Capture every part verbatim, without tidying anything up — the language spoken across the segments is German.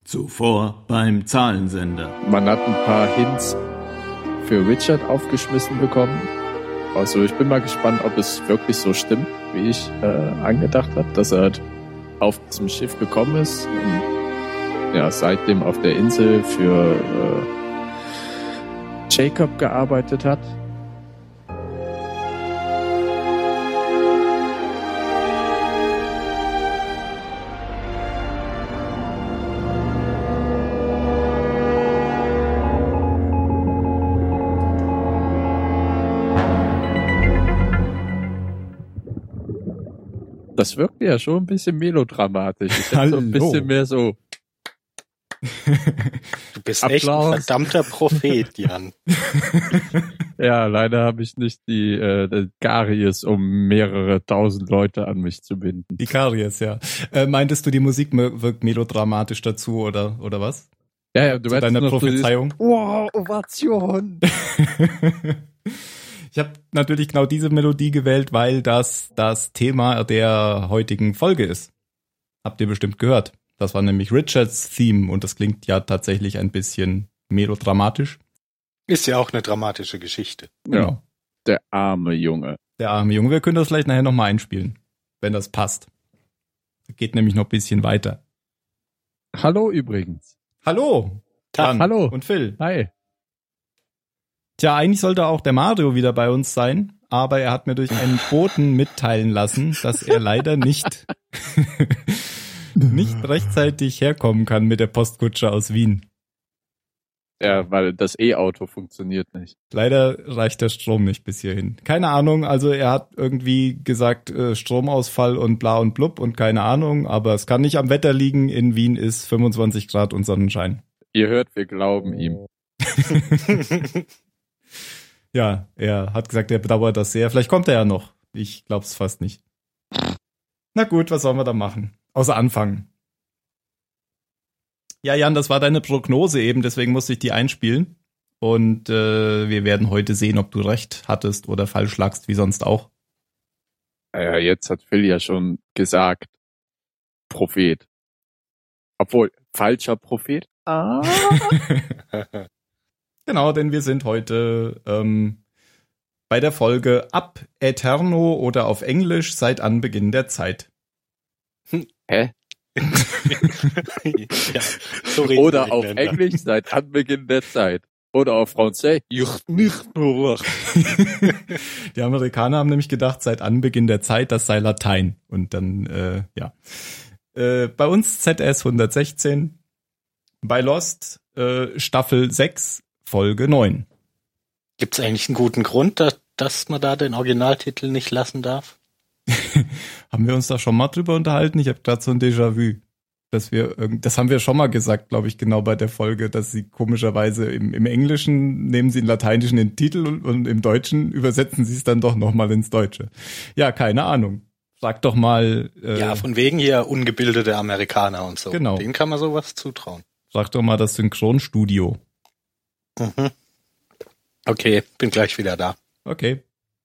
Zuvor beim Zahlensender. Man hat ein paar Hints für Richard aufgeschmissen bekommen. Also ich bin mal gespannt, ob es wirklich so stimmt, wie ich äh, angedacht habe, dass er halt auf diesem Schiff gekommen ist und ja, seitdem auf der Insel für äh, Jacob gearbeitet hat. Das wirkt ja schon ein bisschen melodramatisch. Ich hätte so ein bisschen mehr so. Du bist Applaus. Echt ein verdammter Prophet, Jan. Ja, leider habe ich nicht die äh, Karies, um mehrere tausend Leute an mich zu binden. Die Karies, ja. Äh, meintest du, die Musik wirkt melodramatisch dazu, oder oder was? Ja, ja, du meinst deine Prophezeiung. Dieses, wow, Ovation. Ich habe natürlich genau diese Melodie gewählt, weil das das Thema der heutigen Folge ist. Habt ihr bestimmt gehört. Das war nämlich Richards Theme und das klingt ja tatsächlich ein bisschen melodramatisch. Ist ja auch eine dramatische Geschichte. Genau. Ja, der arme Junge. Der arme Junge. Wir können das vielleicht nachher nochmal einspielen, wenn das passt. Geht nämlich noch ein bisschen weiter. Hallo übrigens. Hallo. Dann. Hallo. Und Phil. Hi. Tja, eigentlich sollte auch der Mario wieder bei uns sein, aber er hat mir durch einen Boten mitteilen lassen, dass er leider nicht, nicht rechtzeitig herkommen kann mit der Postkutsche aus Wien. Ja, weil das E-Auto funktioniert nicht. Leider reicht der Strom nicht bis hierhin. Keine Ahnung, also er hat irgendwie gesagt, äh, Stromausfall und bla und blub und keine Ahnung, aber es kann nicht am Wetter liegen. In Wien ist fünfundzwanzig Grad und Sonnenschein. Ihr hört, wir glauben ihm. Ja, er hat gesagt, er bedauert das sehr. Vielleicht kommt er ja noch. Ich glaub's fast nicht. Na gut, was sollen wir da machen? Außer anfangen. Ja, Jan, das war deine Prognose eben, deswegen musste ich die einspielen. Und äh, wir werden heute sehen, ob du recht hattest oder falsch lagst, wie sonst auch. Ja, jetzt hat Phil ja schon gesagt, Prophet. Obwohl, falscher Prophet. Ah. Genau, denn wir sind heute ähm, bei der Folge Ab Eterno oder auf Englisch seit Anbeginn der Zeit. Hä? Ja, so oder auf Englisch seit Anbeginn der Zeit. Oder auf Französisch. Die Amerikaner haben nämlich gedacht, seit Anbeginn der Zeit, das sei Latein. Und dann, äh, ja. Äh, bei uns Z S hundertsechzehn, bei Lost äh, Staffel sechs, Folge neun. Gibt's eigentlich einen guten Grund, dass, dass man da den Originaltitel nicht lassen darf? Haben wir uns da schon mal drüber unterhalten? Ich habe gerade so ein Déjà-vu. Dass wir, das haben wir schon mal gesagt, glaube ich, genau bei der Folge, dass sie komischerweise im, im Englischen nehmen sie den Lateinischen den Titel und, und im Deutschen übersetzen sie es dann doch nochmal ins Deutsche. Ja, keine Ahnung. Sag doch mal. Äh, ja, von wegen hier ungebildete Amerikaner und so. Genau. Denen kann man sowas zutrauen. Sag doch mal das Synchronstudio. Mhm. Okay, bin gleich wieder da. Okay.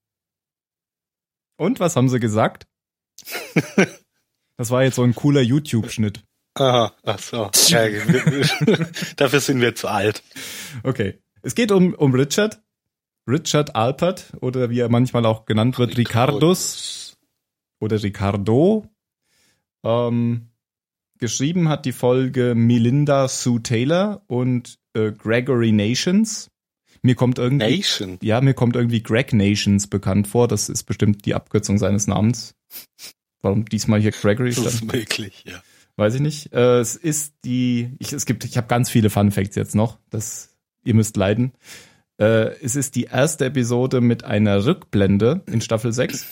Und, was haben sie gesagt? Das war jetzt so ein cooler YouTube-Schnitt. Aha, ach so. Ja, dafür sind wir zu alt. Okay. Es geht um, um Richard. Richard Alpert, oder wie er manchmal auch genannt wird, Ricardus. Oder Ricardo. Ähm, geschrieben hat die Folge Melinda Sue Taylor und äh, Gregory Nations. Mir kommt irgendwie, Nation? Ja, mir kommt irgendwie Greg Nations bekannt vor. Das ist bestimmt die Abkürzung seines Namens. Warum diesmal hier Gregory stand? Das ist möglich, ja. Weiß ich nicht. Äh, es ist die, ich, es gibt, ich habe ganz viele Fun Facts jetzt noch. Das, ihr müsst leiden. Äh, es ist die erste Episode mit einer Rückblende in Staffel sechs.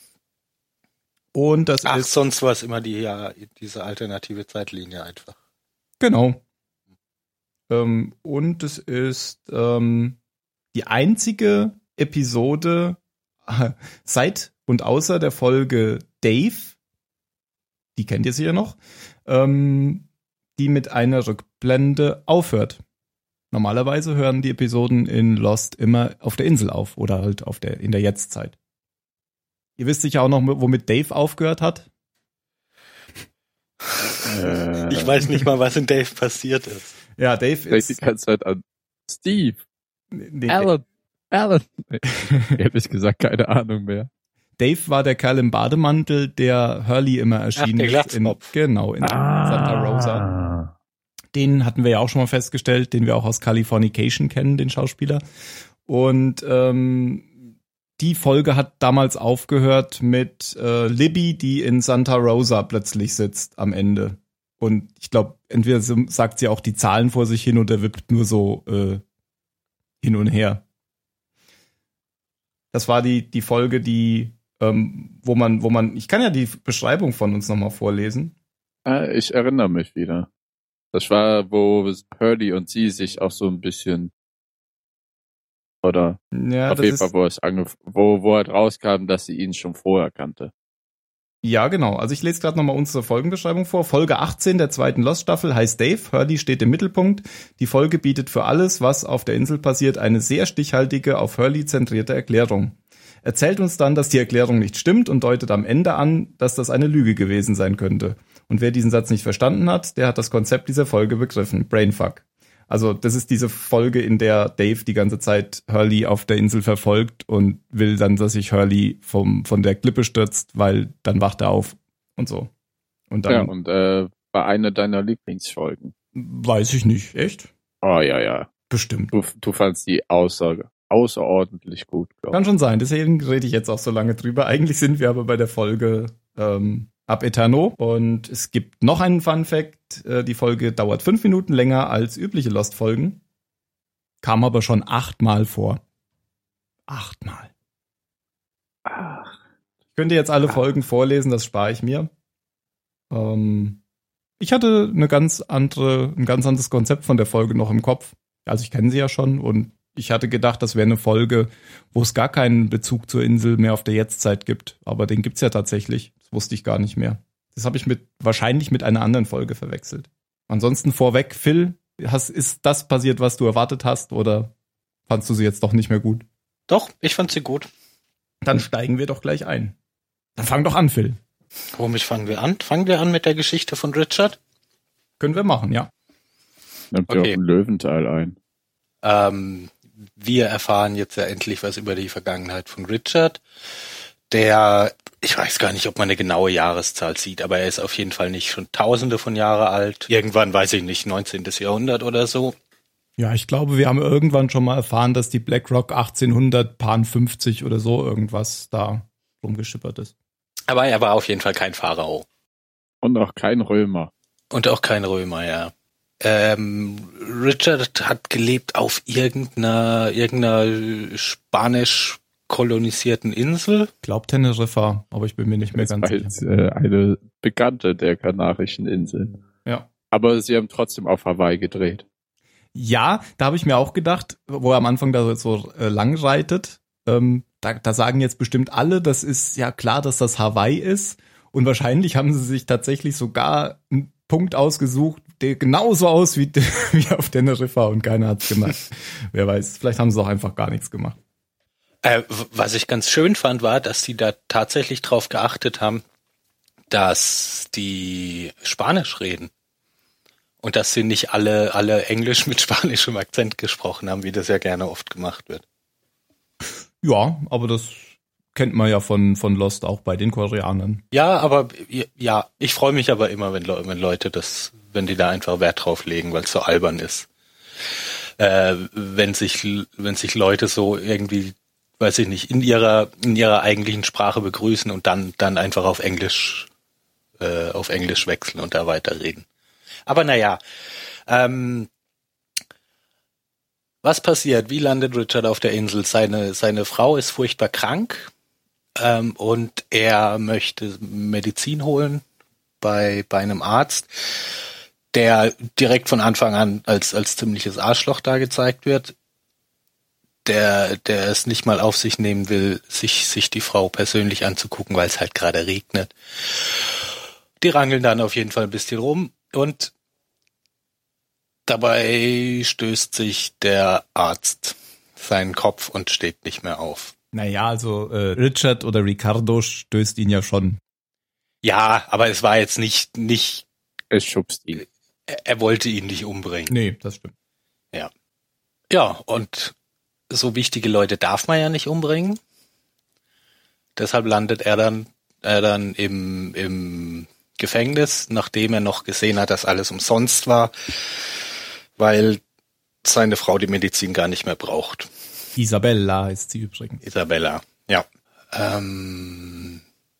Und das Ach, ist. sonst war es immer die, ja, diese alternative Zeitlinie einfach. Genau. Ähm, und es ist ähm, die einzige Episode äh, seit und außer der Folge Dave, die kennt ihr sicher noch, ähm, die mit einer Rückblende aufhört. Normalerweise hören die Episoden in Lost immer auf der Insel auf oder halt auf der in der Jetztzeit. Ihr wisst sicher auch noch, womit Dave aufgehört hat. Äh, Ich weiß nicht mal, was in Dave passiert ist. Ja, Dave denk die ist... ganze Zeit an Steve. Nee, Alan. Alan. Ehrlich gesagt, keine Ahnung mehr. Dave war der Kerl im Bademantel, der Hurley immer erschienen Ach, der ist. In, Glatzkopf. genau, in Santa Rosa. Den hatten wir ja auch schon mal festgestellt, den wir auch aus Californication kennen, den Schauspieler. Und ähm, die Folge hat damals aufgehört mit äh, Libby, die in Santa Rosa plötzlich sitzt am Ende. Und ich glaube, entweder sagt sie auch die Zahlen vor sich hin oder wippt nur so äh, hin und her. Das war die die Folge, die ähm, wo man wo man ich kann ja die Beschreibung von uns nochmal vorlesen. Ah, ich erinnere mich wieder. Das war, wo Hurley und sie sich auch so ein bisschen oder Ja, auf das jeden ist, Fall, wo es angef- wo wo halt rauskam, dass sie ihn schon vorher kannte. ja, genau. Also ich lese gerade nochmal unsere Folgenbeschreibung vor. Folge achtzehn der zweiten Lost-Staffel heißt Dave. Hurley steht im Mittelpunkt. Die Folge bietet für alles, was auf der Insel passiert, eine sehr stichhaltige, auf Hurley zentrierte Erklärung. Erzählt uns dann, dass die Erklärung nicht stimmt und deutet am Ende an, dass das eine Lüge gewesen sein könnte. Und wer diesen Satz nicht verstanden hat, der hat das Konzept dieser Folge begriffen. Brainfuck. Also das ist diese Folge, in der Dave die ganze Zeit Hurley auf der Insel verfolgt und will dann, dass sich Hurley vom, von der Klippe stürzt, weil dann wacht er auf und so. Und dann Ja, und äh, war eine deiner Lieblingsfolgen. weiß ich nicht, echt? Oh ja, ja. Bestimmt. Du, du fandst die außer, außerordentlich gut, glaube Kann schon sein, deswegen rede ich jetzt auch so lange drüber. Eigentlich sind wir aber bei der Folge ähm, Ab Eterno und es gibt noch einen Fun Fact. Äh, die Folge dauert fünf Minuten länger als übliche Lost-Folgen, kam aber schon achtmal vor. Achtmal. Ach. Ich könnte jetzt alle Folgen vorlesen, das spare ich mir. Ähm, ich hatte eine ganz andere, ein ganz anderes Konzept von der Folge noch im Kopf. Also ich kenne sie ja schon und ich hatte gedacht, das wäre eine Folge, wo es gar keinen Bezug zur Insel mehr auf der Jetztzeit gibt. Aber den gibt's ja tatsächlich. Das wusste ich gar nicht mehr. Das habe ich mit wahrscheinlich mit einer anderen Folge verwechselt. Ansonsten vorweg, Phil, hast, ist das passiert, was du erwartet hast, oder fandst du sie jetzt doch nicht mehr gut? Doch, ich fand sie gut. Dann steigen wir doch gleich ein. Dann fang doch an, Phil. Womit fangen wir an? Fangen wir an mit der Geschichte von Richard? Können wir machen, ja. Nimmt Okay. ihr auch einen Löwenteil ein. Ähm, wir erfahren jetzt ja endlich was über die Vergangenheit von Richard. Der, ich weiß gar nicht, ob man eine genaue Jahreszahl sieht, aber er ist auf jeden Fall nicht schon tausende von Jahre alt. Irgendwann, weiß ich nicht, neunzehnten Jahrhundert oder so. Ja, ich glaube, wir haben irgendwann schon mal erfahren, dass die BlackRock achtzehnhundertfünfzig oder so irgendwas da rumgeschippert ist. Aber er war auf jeden Fall kein Pharao. Und auch kein Römer. Und auch kein Römer, ja. Ähm, Richard hat gelebt auf irgendeiner, irgendeiner spanisch kolonisierten Insel. Glaubt Teneriffa, aber ich bin mir nicht mehr Das ganz war sicher. jetzt äh, eine bekannte der Kanarischen Inseln. Ja. Aber sie haben trotzdem auf Hawaii gedreht. Ja, da habe ich mir auch gedacht, wo er am Anfang da so äh, lang reitet, ähm, da, da sagen jetzt bestimmt alle, das ist ja klar, dass das Hawaii ist. Und wahrscheinlich haben sie sich tatsächlich sogar einen Punkt ausgesucht, der genauso aussieht wie auf Teneriffa und keiner hat's gemacht. Wer weiß, vielleicht haben sie auch einfach gar nichts gemacht. Äh, was ich ganz schön fand, war, dass die da tatsächlich drauf geachtet haben, dass die Spanisch reden. Und dass sie nicht alle, alle Englisch mit spanischem Akzent gesprochen haben, wie das ja gerne oft gemacht wird. Ja, aber das kennt man ja von, von Lost auch bei den Koreanern. Ja, aber ja, ich freue mich aber immer, wenn, Le- wenn Leute das, wenn die da einfach Wert drauf legen, weil es so albern ist. Äh, wenn sich, wenn sich Leute so irgendwie, weiß ich nicht, in ihrer, in ihrer eigentlichen Sprache begrüßen und dann, dann einfach auf Englisch, äh, auf Englisch wechseln und da weiterreden. Aber naja, ähm, was passiert? Wie landet Richard auf der Insel? Seine, seine Frau ist furchtbar krank, ähm, und er möchte Medizin holen bei, bei einem Arzt, der direkt von Anfang an als, als ziemliches Arschloch da gezeigt wird, der, der es nicht mal auf sich nehmen will, sich, sich die Frau persönlich anzugucken, weil es halt gerade regnet. Die rangeln dann auf jeden Fall ein bisschen rum und dabei stößt sich der Arzt seinen Kopf und steht nicht mehr auf. Naja, also äh, Richard oder Ricardo stößt ihn ja schon. Ja, aber es war jetzt nicht nicht Es schubst ihn. Er, er wollte ihn nicht umbringen. Nee, das stimmt. Ja. Ja, und so wichtige Leute darf man ja nicht umbringen. Deshalb landet er dann, er dann im, im Gefängnis, nachdem er noch gesehen hat, dass alles umsonst war, weil seine Frau die Medizin gar nicht mehr braucht. Isabella heißt sie übrigens. Isabella, ja. Ähm,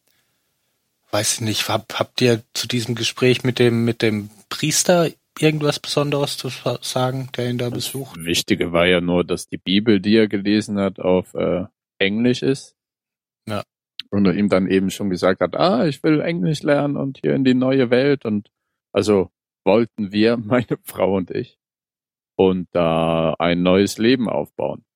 weiß ich nicht, hab, habt ihr zu diesem Gespräch mit dem, mit dem Priester irgendwas Besonderes zu sagen, der ihn da besucht? Das Wichtige war ja nur, dass die Bibel, die er gelesen hat, auf äh, Englisch ist. Ja. Und er ihm dann eben schon gesagt hat, ah, ich will Englisch lernen und hier in die neue Welt. Und also wollten wir, meine Frau und ich, und da äh, ein neues Leben aufbauen.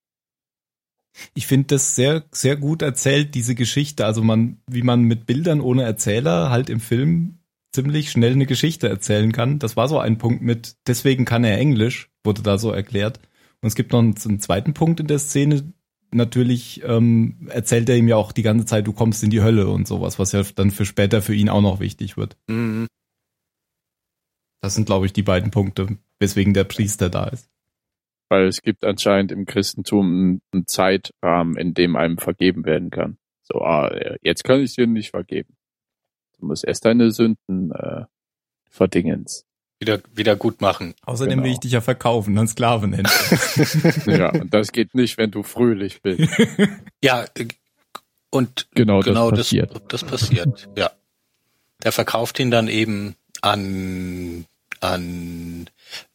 Ich finde das sehr, sehr gut erzählt, diese Geschichte. Also man, wie man mit Bildern ohne Erzähler halt im Film ziemlich schnell eine Geschichte erzählen kann. Das war so ein Punkt mit, deswegen kann er Englisch, wurde da so erklärt. Und es gibt noch einen, einen zweiten Punkt in der Szene. Natürlich ähm, erzählt er ihm ja auch die ganze Zeit, du kommst in die Hölle und sowas, was ja dann für später für ihn auch noch wichtig wird. Mhm. Das sind, glaube ich, die beiden Punkte, weswegen der Priester da ist. Weil es gibt anscheinend im Christentum einen, einen Zeitrahmen, in dem einem vergeben werden kann. So, ah, jetzt kann ich dir nicht vergeben. Du musst erst deine Sünden äh, verdingens. Wieder, wieder gut machen. Außerdem Genau. will ich dich ja verkaufen, dann Sklaven nennen. Ja, und das geht nicht, wenn du fröhlich bist. Ja, und Genau, genau das das, passiert. das passiert, ja. Der verkauft ihn dann eben an, an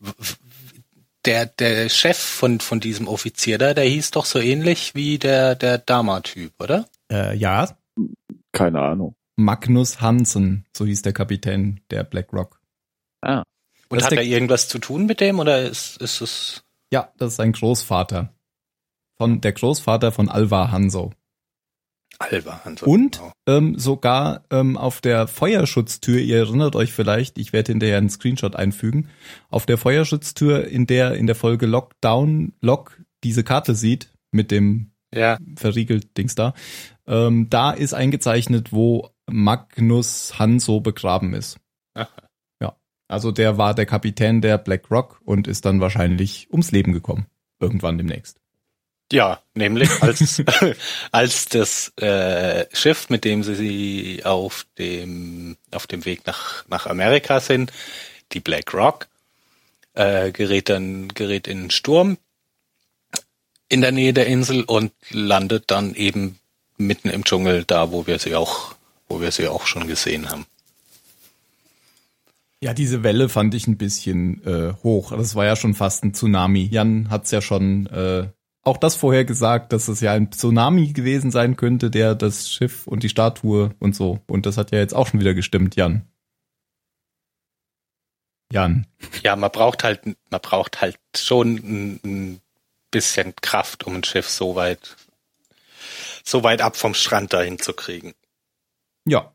der, der Chef von, von diesem Offizier da, der hieß doch so ähnlich wie der, der Dama-Typ, oder? äh, ja, Keine Ahnung. Magnus Hansen, so hieß der Kapitän der Black Rock. Ah, Und Das hat ist er der- irgendwas zu tun mit dem oder ist, ist es? Ja, das ist sein Großvater. Von der Großvater von Alvar Hanso. Alba. Also, Und genau. ähm, sogar ähm, auf der Feuerschutztür, ihr erinnert euch vielleicht, ich werde hinterher einen Screenshot einfügen, auf der Feuerschutztür, in der in der Folge Lockdown Lock diese Karte sieht, mit dem Ja, verriegelt Dings da, ähm, da ist eingezeichnet, wo Magnus Hanso begraben ist. Aha. Ja, also der war der Kapitän der Black Rock und ist dann wahrscheinlich ums Leben gekommen. Irgendwann demnächst. ja, nämlich als, als das äh, Schiff, mit dem sie, sie auf dem auf dem Weg nach nach Amerika sind, die Black Rock, äh, gerät dann gerät in einen Sturm in der Nähe der Insel und landet dann eben mitten im Dschungel, da wo wir sie auch wo wir sie auch schon gesehen haben. Ja, diese Welle fand ich ein bisschen äh, hoch. Das war ja schon fast ein Tsunami. Jan hat's ja schon äh, auch das vorher gesagt, dass es ja ein Tsunami gewesen sein könnte, der das Schiff und die Statue und so. Und das hat ja jetzt auch schon wieder gestimmt, Jan. Jan. Ja, man braucht halt man braucht halt schon ein, ein bisschen Kraft, um ein Schiff so weit so weit ab vom Strand dahin zu kriegen. Ja.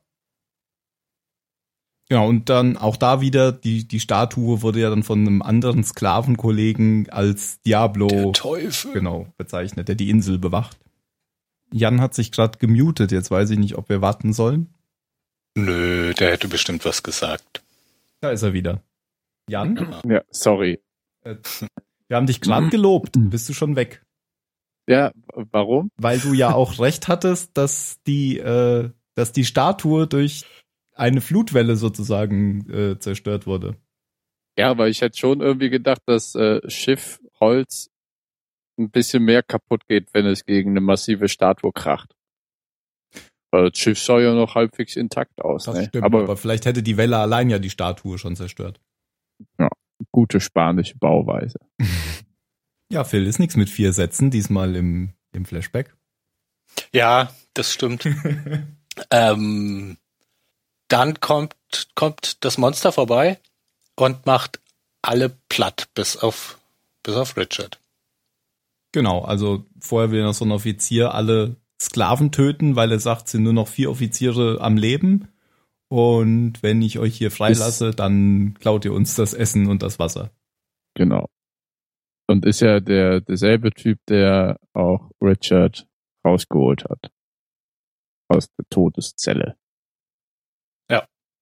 Ja, und dann auch da wieder, die, die Statue wurde ja dann von einem anderen Sklavenkollegen als Diablo Der Teufel. genau bezeichnet, der die Insel bewacht. Jan hat sich gerade gemutet, jetzt weiß ich nicht, ob wir warten sollen. Nö, der hätte bestimmt was gesagt. Da ist er wieder. Jan, ja, sorry. äh, wir haben dich gerade gelobt, bist du schon weg. Ja, warum? Weil du ja auch recht hattest, dass die, äh, dass die Statue durch eine Flutwelle sozusagen äh, zerstört wurde. Ja, aber ich hätte schon irgendwie gedacht, dass äh, Schiff, Holz ein bisschen mehr kaputt geht, wenn es gegen eine massive Statue kracht. Weil das Schiff sah ja noch halbwegs intakt aus. Das Ne? stimmt, aber, aber vielleicht hätte die Welle allein ja die Statue schon zerstört. gute spanische Bauweise. Ja, Phil, ist nichts mit vier Sätzen, diesmal im, im Flashback. Ja, das stimmt. ähm, dann kommt, kommt das Monster vorbei und macht alle platt, bis auf, bis auf Richard. Genau, also vorher will noch so ein Offizier alle Sklaven töten, weil er sagt, es sind nur noch vier Offiziere am Leben. Und wenn ich euch hier freilasse, dann klaut ihr uns das Essen und das Wasser. Genau. Und ist ja der derselbe Typ, der auch Richard rausgeholt hat. Aus der Todeszelle.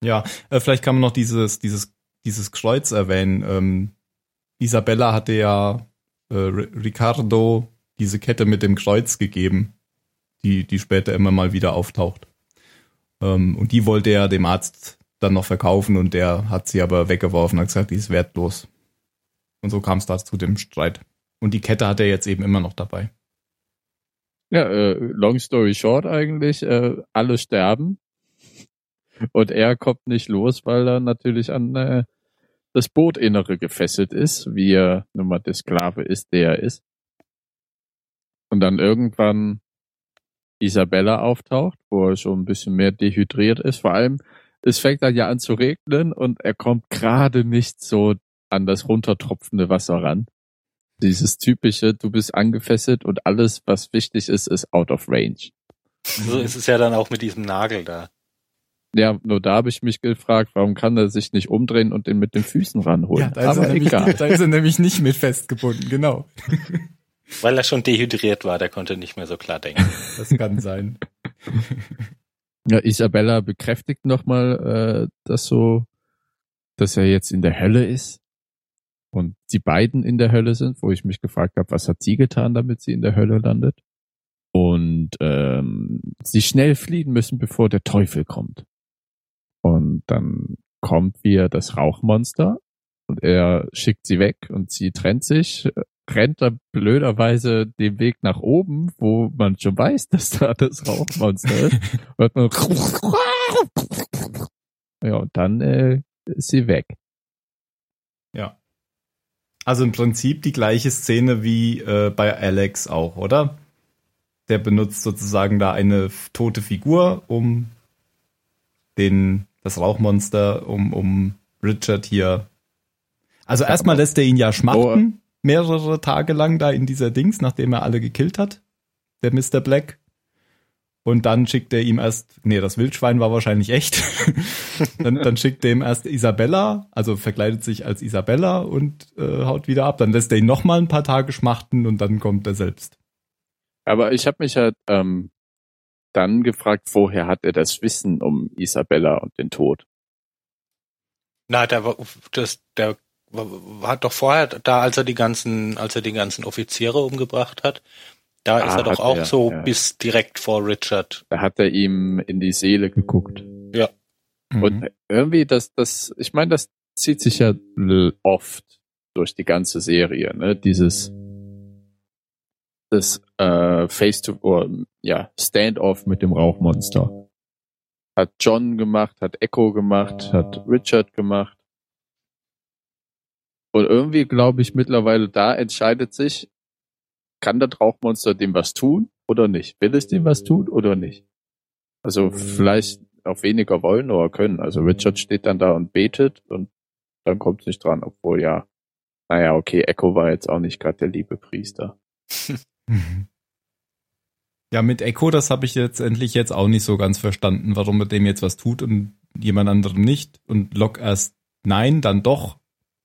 Ja, äh, vielleicht kann man noch dieses, dieses, dieses Kreuz erwähnen. Ähm, Isabella hatte ja äh, Ricardo diese Kette mit dem Kreuz gegeben, die, die später immer mal wieder auftaucht. Ähm, und die wollte er dem Arzt dann noch verkaufen und der hat sie aber weggeworfen, hat gesagt, die ist wertlos. Und so kam es da zu dem Streit. Und die Kette hat er jetzt eben immer noch dabei. Ja, äh, long story short eigentlich, äh, alle sterben und er kommt nicht los, weil er natürlich an äh, das Bootinnere gefesselt ist, wie er nun mal der Sklave ist, der er ist. Und dann irgendwann Isabella auftaucht, wo er schon ein bisschen mehr dehydriert ist. Vor allem, es fängt dann ja an zu regnen und er kommt gerade nicht so an das runtertropfende Wasser ran. Dieses typische, du bist angefesselt und alles, was wichtig ist, ist out of range. So ist es ja dann auch mit diesem Nagel da. Ja, nur da habe ich mich gefragt, warum kann er sich nicht umdrehen und den mit den Füßen ranholen? Ja, da ist, aber er nämlich, egal. da ist er nämlich nicht mit festgebunden, genau. Weil er schon dehydriert war, der konnte nicht mehr so klar denken. Das kann sein. Ja, Isabella bekräftigt nochmal, äh, dass so, dass er jetzt in der Hölle ist und die beiden in der Hölle sind, wo ich mich gefragt habe, was hat sie getan, damit sie in der Hölle landet? Und ähm, sie schnell fliehen müssen, bevor der Teufel kommt. Und dann kommt wieder das Rauchmonster und er schickt sie weg und sie trennt sich, rennt dann blöderweise den Weg nach oben, wo man schon weiß, dass da das Rauchmonster ist. Und man ja, und dann äh, ist sie weg. Ja. Also im Prinzip die gleiche Szene wie äh, bei Alex auch, oder? Der benutzt sozusagen da eine tote Figur, um den das Rauchmonster, um, um Richard hier. Also erstmal lässt er ihn ja schmachten, mehrere Tage lang da in dieser Dings, nachdem er alle gekillt hat, der Mister Black. Und dann schickt er ihm erst, nee, das Wildschwein war wahrscheinlich echt. dann, dann schickt er ihm erst Isabella, also verkleidet sich als Isabella und äh, haut wieder ab. Dann lässt er ihn noch mal ein paar Tage schmachten und dann kommt er selbst. Aber ich habe mich halt ähm, dann gefragt, woher hat er das Wissen um Isabella und den Tod? Na, der war, das, der hat doch vorher, da als er die ganzen, als er die ganzen Offiziere umgebracht hat, da ah, ist er doch auch er, so ja. bis direkt vor Richard. Da hat er ihm in die Seele geguckt. Ja. Und mhm. irgendwie, das, das, ich meine, das zieht sich ja oft durch die ganze Serie, ne? Dieses das äh, Face to or, ja Standoff mit dem Rauchmonster. Hat John gemacht, hat Echo gemacht, hat Richard gemacht. Und irgendwie glaube ich mittlerweile, da entscheidet sich, kann das Rauchmonster dem was tun oder nicht? Will es dem was tun oder nicht? Also vielleicht auch weniger wollen oder können. Also Richard steht dann da und betet und dann kommt es nicht dran, obwohl ja, naja, okay, Echo war jetzt auch nicht gerade der liebe Priester. Ja, mit Echo, das habe ich letztendlich jetzt auch nicht so ganz verstanden, warum er dem jetzt was tut und jemand anderem nicht. Und Locke erst nein, dann doch.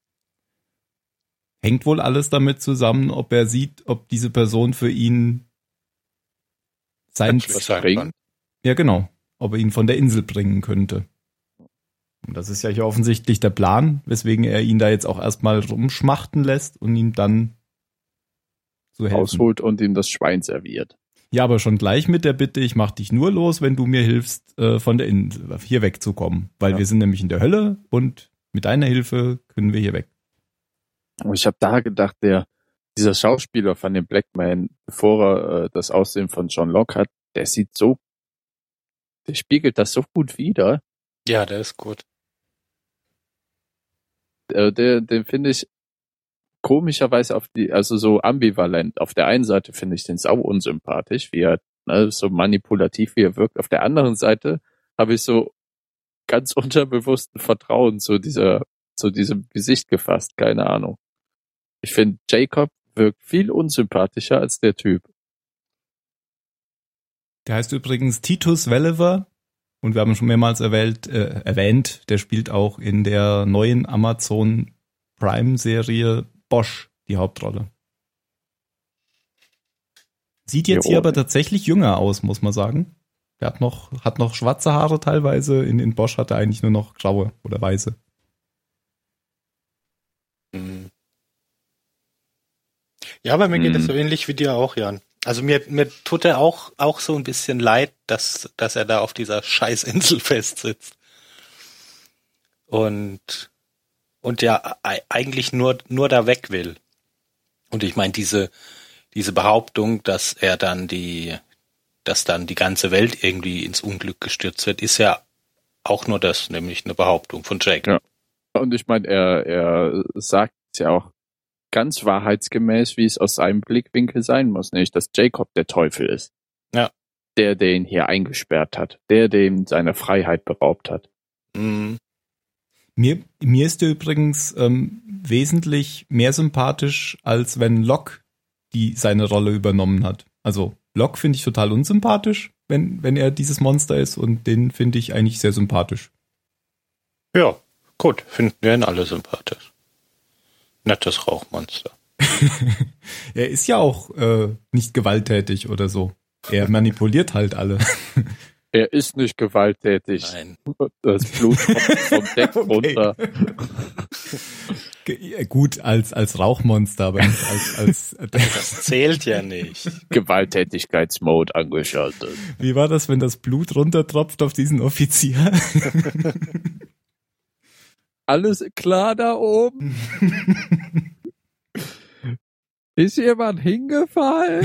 Hängt wohl alles damit zusammen, ob er sieht, ob diese Person für ihn sein bringen. Ja, genau. Ob er ihn von der Insel bringen könnte. Und das ist ja hier offensichtlich der Plan, weswegen er ihn da jetzt auch erstmal rumschmachten lässt und ihm dann zu helfen. Ausholt und ihm das Schwein serviert. Ja, aber schon gleich mit der Bitte, ich mach dich nur los, wenn du mir hilfst, äh, von der Insel hier wegzukommen. Weil ja. wir sind nämlich in der Hölle und mit deiner Hilfe können wir hier weg. Und ich habe da gedacht, der dieser Schauspieler von dem Blackman, bevor er äh, das Aussehen von John Locke hat, der sieht so, der spiegelt das so gut wider. Ja, der ist gut. Äh, der, den finde ich komischerweise auf die, also so ambivalent. Auf der einen Seite finde ich den sau unsympathisch, wie er, ne, so manipulativ wie er wirkt. Auf der anderen Seite habe ich so ganz unterbewussten Vertrauen zu dieser, zu diesem Gesicht gefasst. Keine Ahnung. Ich finde, Jacob wirkt viel unsympathischer als der Typ. Der heißt übrigens Titus Welliver und wir haben schon mehrmals erwähnt, äh, erwähnt, der spielt auch in der neuen Amazon Prime-Serie Bosch die Hauptrolle. Sieht jetzt jo. hier aber tatsächlich jünger aus, muss man sagen. Der hat noch, hat noch schwarze Haare teilweise. In, in Bosch hat er eigentlich nur noch graue oder weiße. Mhm. Ja, aber mir geht es Mhm. so ähnlich wie dir auch, Jan. Also mir, mir tut er auch, auch so ein bisschen leid, dass, dass er da auf dieser Scheißinsel festsitzt. Und, und ja, e- eigentlich nur, nur da weg will. Und ich meine, diese, diese Behauptung, dass er dann die, dass dann die ganze Welt irgendwie ins Unglück gestürzt wird, ist ja auch nur das, nämlich eine Behauptung von Jake. Ja. Und ich meine, er, er sagt es ja auch ganz wahrheitsgemäß, wie es aus seinem Blickwinkel sein muss, nämlich, dass Jacob der Teufel ist. Ja. Der, der ihn hier eingesperrt hat. Der, der ihm seine Freiheit beraubt hat. Mhm. Mir, mir ist er übrigens ähm, wesentlich mehr sympathisch, als wenn Locke die seine Rolle übernommen hat. Also Locke finde ich total unsympathisch, wenn, wenn er dieses Monster ist, und den finde ich eigentlich sehr sympathisch. Ja, gut, finden wir ihn alle sympathisch. Nettes Rauchmonster. Er ist ja auch äh, nicht gewalttätig oder so. Er manipuliert halt alle. Er ist nicht gewalttätig. Nein. Das Blut kommt vom Deck Okay. runter. Ge- Gut, als, als Rauchmonster, aber nicht als, als Das zählt ja nicht. Gewalttätigkeitsmode angeschaltet. wie war das, wenn das Blut runtertropft auf diesen Offizier? Alles klar da oben? Ist jemand hingefallen?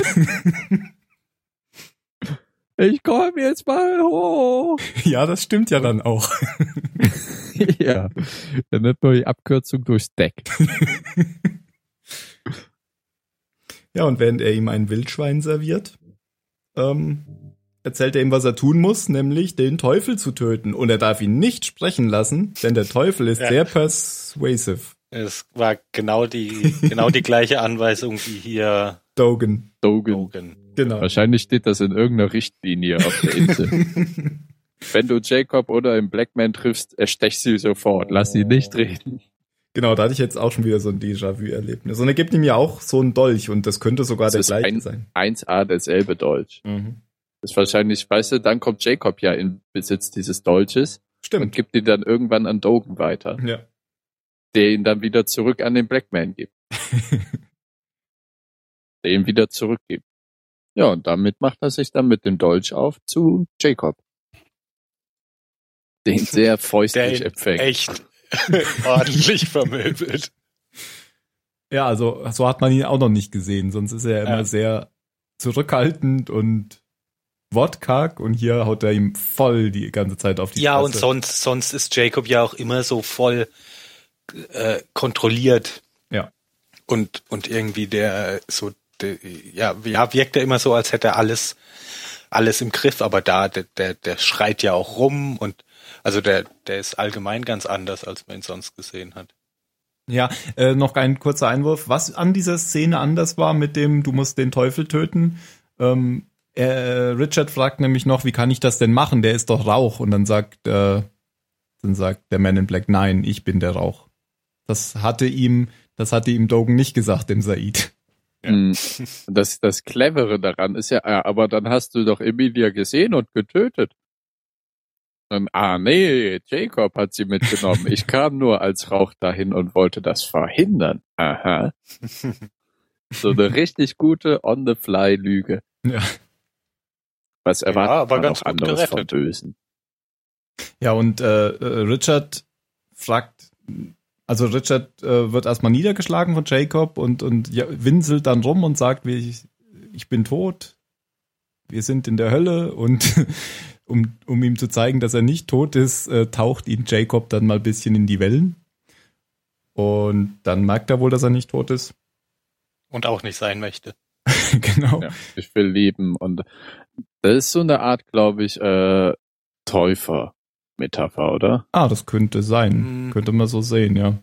Ich komme jetzt mal hoch. Ja, das stimmt ja dann auch. Ja, dann nimmt man die Abkürzung durchs Deck. Ja, und während er ihm ein Wildschwein serviert, ähm, erzählt er ihm, was er tun muss, nämlich den Teufel zu töten. Und er darf ihn nicht sprechen lassen, denn der Teufel ist Ja. sehr persuasive. Es war genau die, genau die gleiche Anweisung wie hier Dogen. Dogen. Logan. Genau. Wahrscheinlich steht das in irgendeiner Richtlinie auf der Insel. Wenn du Jacob oder im Blackman triffst, erstech sie sofort. Lass sie nicht reden. Genau, da hatte ich jetzt auch schon wieder so ein Déjà-vu-Erlebnis. Und er gibt ihm ja auch so einen Dolch, und das könnte sogar Das der ist gleiche ein- sein. eins a derselbe Dolch. Mhm. Das ist wahrscheinlich, weißt du, dann kommt Jacob ja in Besitz dieses Dolches und Stimmt. gibt ihn dann irgendwann an Dogen weiter, Ja. der ihn dann wieder zurück an den Blackman gibt. Der ihn wieder zurückgibt. Ja, und damit macht er sich dann mit dem Dolch auf zu Jacob. Den sehr Der fäustlich ihn empfängt. echt ordentlich vermöbelt. Ja, also so hat man ihn auch noch nicht gesehen. Sonst ist er immer Ja. sehr zurückhaltend und wortkarg, und hier haut er ihm voll die ganze Zeit auf die Ja, Fresse. und sonst, sonst ist Jacob ja auch immer so voll äh, kontrolliert. Ja. Und, und irgendwie der so, der, ja, ja, wirkt er immer so, als hätte er alles, alles im Griff, aber da, der, der, der schreit ja auch rum, und also der, der ist allgemein ganz anders, als man ihn sonst gesehen hat. Ja, äh, noch ein kurzer Einwurf. Was an dieser Szene anders war mit dem, du musst den Teufel töten, ähm, äh, Richard fragt nämlich noch, wie kann ich das denn machen? Der ist doch Rauch. Und dann sagt, äh, dann sagt der Man in Black, nein, ich bin der Rauch. Das hatte ihm, das hatte ihm Dogen nicht gesagt, dem Said. Mm. Das, das Clevere daran ist ja, ja, aber dann hast du doch Emilia gesehen und getötet. Und, ah, nee, Jacob hat sie mitgenommen. Ich kam nur als Rauch dahin und wollte das verhindern. Aha. So eine richtig gute On-the-Fly-Lüge. Ja. Was erwartet Ja, aber man ganz auch gut anderes vom gerettet. Bösen? Ja, und äh, äh, Richard fragt, also Richard äh, wird erstmal niedergeschlagen von Jacob und, und ja, winselt dann rum und sagt, wie ich, ich bin tot, wir sind in der Hölle, und um, um ihm zu zeigen, dass er nicht tot ist, äh, taucht ihn Jacob dann mal ein bisschen in die Wellen. Und dann merkt er wohl, dass er nicht tot ist. Und auch nicht sein möchte. Genau. Ja, ich will leben. Und das ist so eine Art, glaube ich, äh, Täufer-Metapher, oder? Ah, das könnte sein. Mhm. Könnte man so sehen, ja.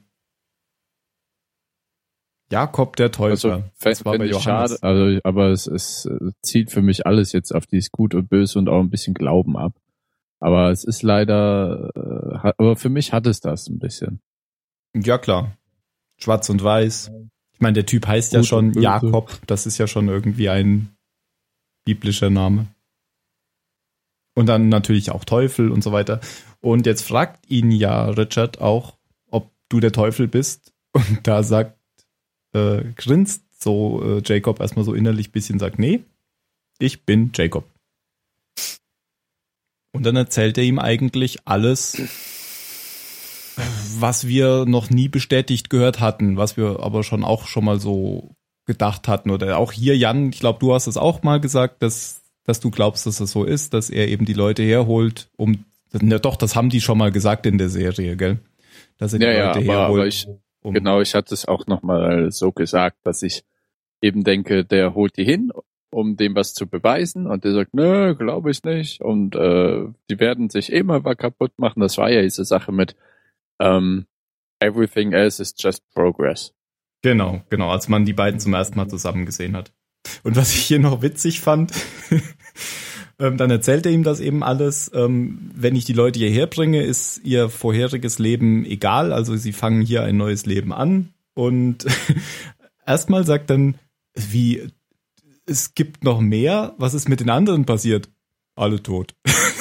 Jakob der Täufer. Also Das war bei finde ich Johannes. schade, also, aber es, es äh, zieht für mich alles jetzt auf dieses Gut und Böse und auch ein bisschen Glauben ab. Aber es ist leider, äh, hat, aber für mich hat es das ein bisschen. Ja, klar. Schwarz und weiß. Ich meine, der Typ heißt ja Gut schon und böse. Jakob. Das ist ja schon irgendwie ein biblischer Name. Und dann natürlich auch Teufel und so weiter. Und jetzt fragt ihn ja Richard auch, ob du der Teufel bist. Und da sagt, äh, grinst so äh, Jacob erstmal so innerlich ein bisschen, sagt, nee, ich bin Jacob. Und dann erzählt er ihm eigentlich alles, was wir noch nie bestätigt gehört hatten, was wir aber schon auch schon mal so gedacht hatten. Oder auch hier, Jan, ich glaube, du hast es auch mal gesagt, dass, dass du glaubst, dass es so ist, dass er eben die Leute herholt, um, ja doch, das haben die schon mal gesagt in der Serie, gell? Dass er die ja, Leute ja, aber, herholt. aber ich, um, genau, ich hatte es auch nochmal so gesagt, dass ich eben denke, der holt die hin, um dem was zu beweisen, und der sagt, nö, glaube ich nicht, und äh, die werden sich immer mal kaputt machen. Das war ja diese Sache mit um, everything else is just progress. Genau, genau, als man die beiden zum ersten Mal zusammen gesehen hat. Und was ich hier noch witzig fand, ähm, dann erzählt er ihm das eben alles, ähm, wenn ich die Leute hierher bringe, ist ihr vorheriges Leben egal, also sie fangen hier ein neues Leben an, und erstmal sagt dann, wie, es gibt noch mehr, was ist mit den anderen passiert? Alle tot.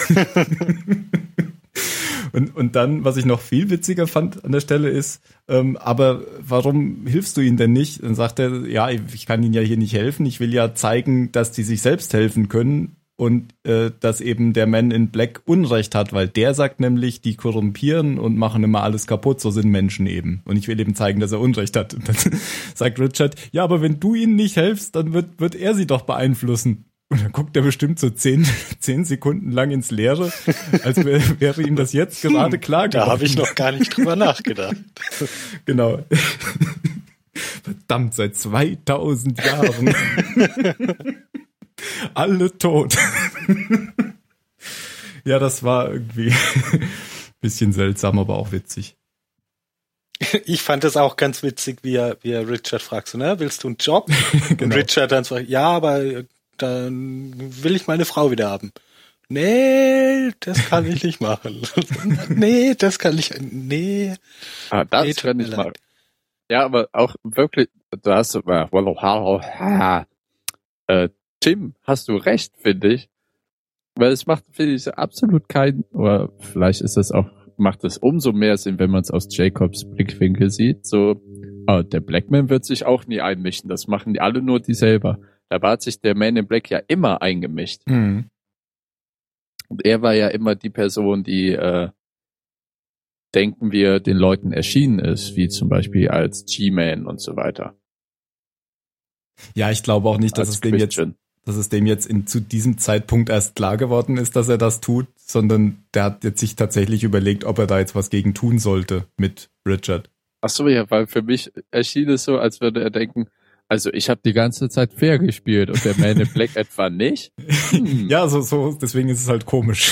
Und, und dann, was ich noch viel witziger fand an der Stelle ist, ähm, aber warum hilfst du ihnen denn nicht? Dann sagt er, ja, ich kann ihnen ja hier nicht helfen. Ich will ja zeigen, dass die sich selbst helfen können und äh, dass eben der Man in Black Unrecht hat, weil der sagt nämlich, die korrumpieren und machen immer alles kaputt. So sind Menschen eben. Und ich will eben zeigen, dass er Unrecht hat. Und dann sagt Richard, ja, aber wenn du ihnen nicht helfst, dann wird, wird er sie doch beeinflussen. Und dann guckt er bestimmt so zehn, zehn Sekunden lang ins Leere, als wär, wäre ihm das jetzt gerade klar geworden. Da habe ich noch gar nicht drüber nachgedacht. Genau. Verdammt, seit zweitausend Jahren. Alle tot. Ja, das war irgendwie ein bisschen seltsam, aber auch witzig. Ich fand es auch ganz witzig, wie er, wie er Richard fragt, so, ne, willst du einen Job? Genau. Und Richard dann sagt, ja, aber dann will ich meine Frau wieder haben. Nee, das kann ich nicht machen. Nee, das kann ich, nee. Ah, das nee, kann ich machen. Ja, aber auch wirklich, du hast, äh, äh, Tim, hast du recht, finde ich. Weil es macht, finde ich, absolut keinen, oder vielleicht ist das auch, macht es umso mehr Sinn, wenn man es aus Jacobs Blickwinkel sieht. So, oh, der Blackman wird sich auch nie einmischen. Das machen die alle nur die selber. Da hat sich der Man in Black ja immer eingemischt. Mhm. Und er war ja immer die Person, die, äh, denken wir, den Leuten erschienen ist, wie zum Beispiel als G-Man und so weiter. Ja, ich glaube auch nicht, dass Als es dem jetzt, Christian. dass es dem jetzt in, zu diesem Zeitpunkt erst klar geworden ist, dass er das tut, sondern der hat jetzt sich tatsächlich überlegt, ob er da jetzt was gegen tun sollte mit Richard. Ach so, ja, weil für mich erschien es so, als würde er denken, also ich habe die ganze Zeit fair gespielt und der Man in Black etwa nicht. Hm. Ja, so, so, deswegen ist es halt komisch.